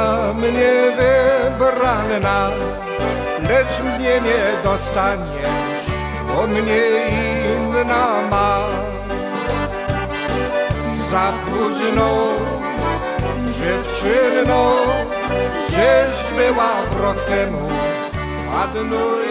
dla mnie wybrana, lecz mnie nie dostaniesz, bo mnie inna ma. Za późno, dziewczyno, żeś była w rok temu, ładno